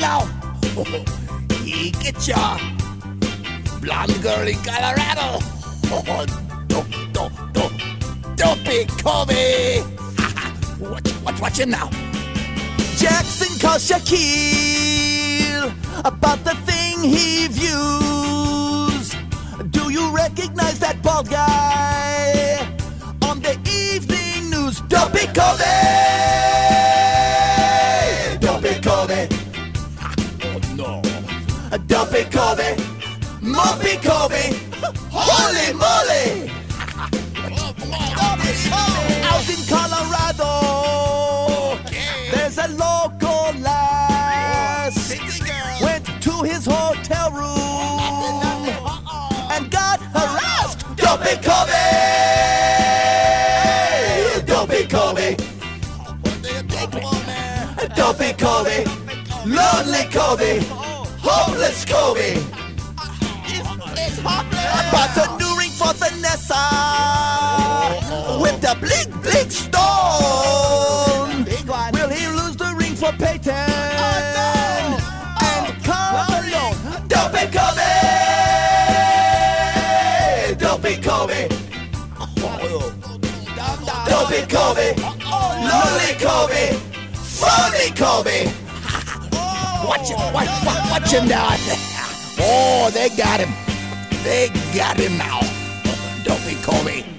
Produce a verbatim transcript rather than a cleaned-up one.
now. He get ya. Blonde girl in Colorado. Oh, don't, don't, don't, don't be Kobe. Watch, watch, watch him now. Jackson calls Shaquille about the thing he views. Do you recognize that bald guy on the evening news? Don't be Kobe. Don't be Kobe. Oh no. Don't be Kobe. Won't be Kobe. Holy moly. Out in Colorado, there's a local lass. Went to his hotel room and got harassed. Don't be Kobe. Don't be Kobe. Don't be Kobe. Lonely Kobe. Hopeless Kobe. Bought a new ring for Vanessa with the blink blink stone. Will he lose the ring for Peyton? And Carmelo? Don't be Kobe. Don't be Kobe. Don't be Kobe. Lonely Kobe. Phony Kobe. Watch him, watch, watch, watch him now. Oh, they got him. They got him now. Don't be Kobe.